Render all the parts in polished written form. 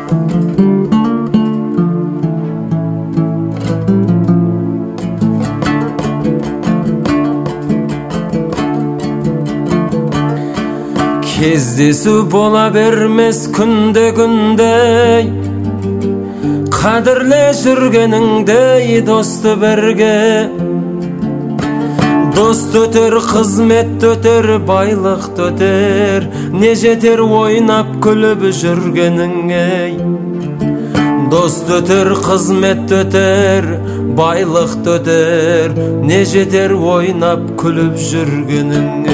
Кездесу бола бермес күнде қадірле жүргеніңдей досты бірге. Дост өтер, қызмет өтер, байлық өтер, не жетер ойнап күліп жүргеніңе. Дост өтер, қызмет өтер, байлық өтер, не жетер ойнап күліп жүргеніңе.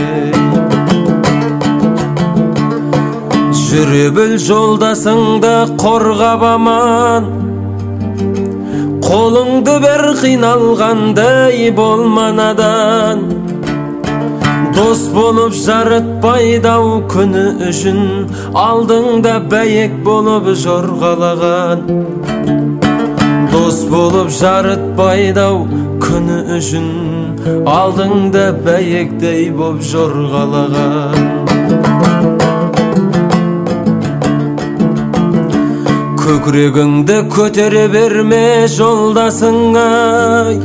Жүре біл жолдасыңды қорғап аман, қолыңды бер қиналғандай болма надан. Дос болып жарытпайды-ау күні үшін, алдыңда бәйек болып жорғалаған. Дос болып жарытпайды-ау күні үшін, алдыңда бәйектей боп жорғалаған. Көкірегіңді көтере берме жолдасыңа,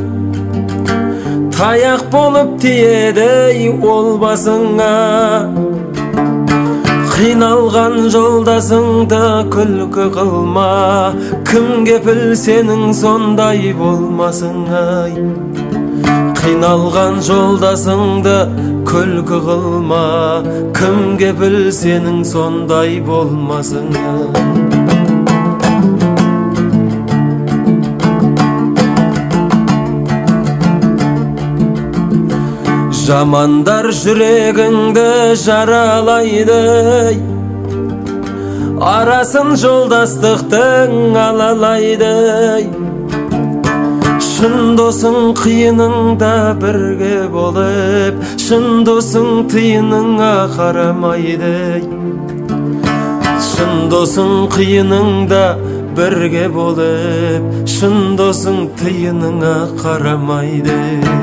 таяқ болып тиеді ол басыңа. Қиналған жолдасыңды күлкі қылма, кім кепіл сенің сондай болмасыңа. Қиналған жолдасыңды күлкі қылма, кім кепіл сенің сондай болмасыңа. Жамандар жүрегіңді жаралайды, арасын жолдастықтың алалайды. Шын досың қиыныңда бірге болып, шын досың тиыныңа қарамайды. Шын досың қиыныңда бірге болып, шын досың тиыныңа қарамайды.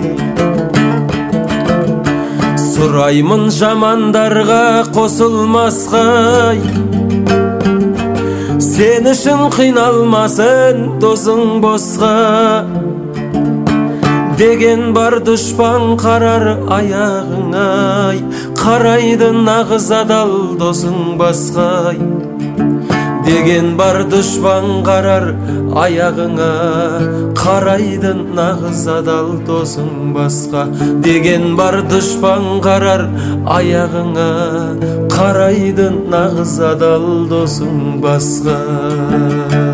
Сұраймын жамандарға қосылмасқа, сен үшін қиналмасын досың босқа. Деген бар дұшпан қарар аяғыңа, қарайды нағыз адал досың басқа. Деген бар дұшпан қарар аяғыңа, қарайды нағыз адал досың басқа. Деген бар дұшпан қарар аяғыңа, қарайды нағыз адал досың басқа.